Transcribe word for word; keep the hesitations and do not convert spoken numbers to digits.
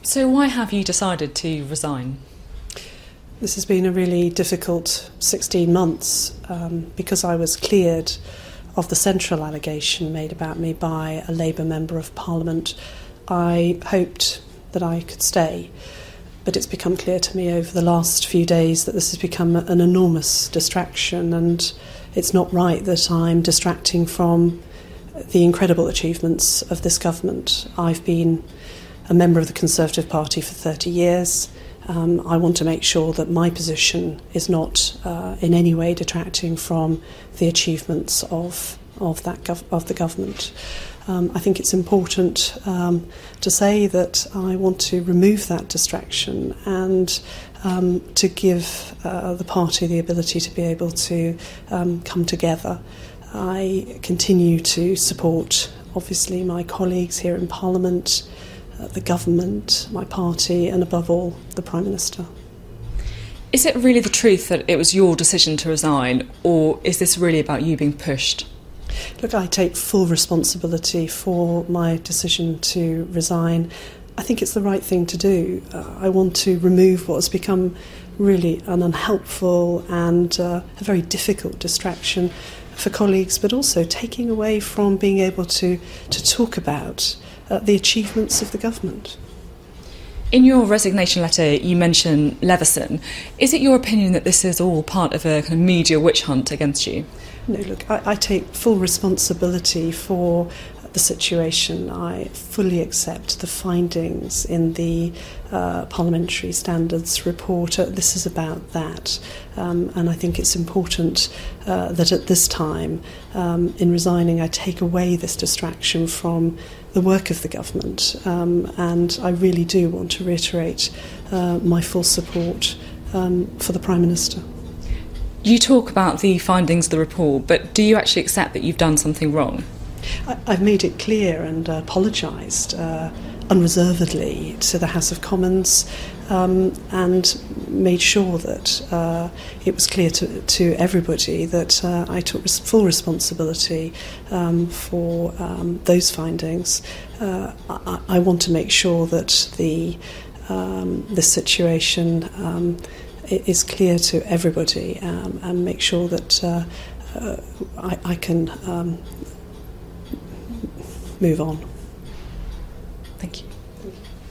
So why have you decided to resign? This has been a really difficult sixteen months um, because I was cleared of the central allegation made about me by a Labour Member of Parliament. I hoped that I could stay, but it's become clear to me over the last few days that this has become an enormous distraction, and it's not right that I'm distracting from the incredible achievements of this government. I've been a member of the Conservative Party for thirty years. Um, I want to make sure that my position is not uh, in any way detracting from the achievements of of that gov- of the government. Um, I think it's important um, to say that I want to remove that distraction and um, to give uh, the party the ability to be able to um, come together. I continue to support, obviously, my colleagues here in Parliament, uh, the government, my party, and above all, the Prime Minister. Is it really the truth that it was your decision to resign, or is this really about you being pushed? Look, I take full responsibility for my decision to resign. I think it's the right thing to do. Uh, I want to remove what has become really an unhelpful and uh, a very difficult distraction for colleagues, but also taking away from being able to, to talk about uh, the achievements of the government. In your resignation letter, you mention Leveson. Is it your opinion that this is all part of a kind of media witch hunt against you? No, look, I, I take full responsibility for the situation. I fully accept the findings in the uh, Parliamentary Standards report. Uh, this is about that. Um, and I think it's important uh, that at this time, um, in resigning, I take away this distraction from the work of the government. Um, and I really do want to reiterate uh, my full support um, for the Prime Minister. You talk about the findings of the report, but do you actually accept that you've done something wrong? I, I've made it clear and uh, apologised uh, unreservedly to the House of Commons um, and made sure that uh, it was clear to, to everybody that uh, I took res- full responsibility um, for um, those findings. Uh, I, I want to make sure that the um, this situation um, is clear to everybody um, and make sure that uh, uh, I, I can um, move on. Thank you.